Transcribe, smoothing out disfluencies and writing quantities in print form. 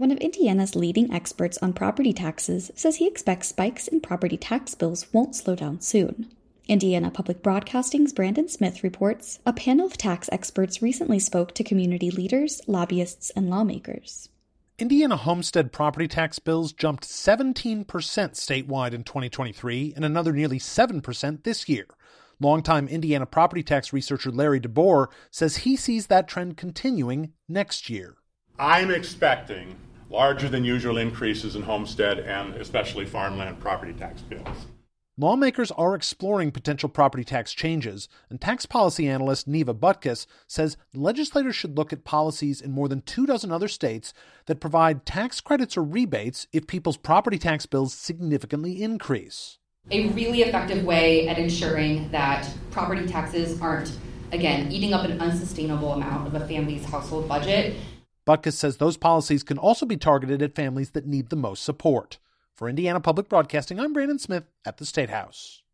One of Indiana's leading experts on property taxes says he expects spikes in property tax bills won't slow down soon. Indiana Public Broadcasting's Brandon Smith reports a panel of tax experts recently spoke to community leaders, lobbyists, and lawmakers. Indiana homestead property tax bills jumped 17% statewide in 2023 and another nearly 7% this year. Longtime Indiana property tax researcher Larry DeBoer says he sees that trend continuing next year. I'm expecting larger than usual increases in homestead and especially farmland property tax bills. Lawmakers are exploring potential property tax changes, and tax policy analyst Neva Butkus says legislators should look at policies in more than 24 other states that provide tax credits or rebates if people's property tax bills significantly increase. A really effective way at ensuring that property taxes aren't, again, eating up an unsustainable amount of a family's household budget. Butkus says those policies can also be targeted at families that need the most support. For Indiana Public Broadcasting, I'm Brandon Smith at the State House.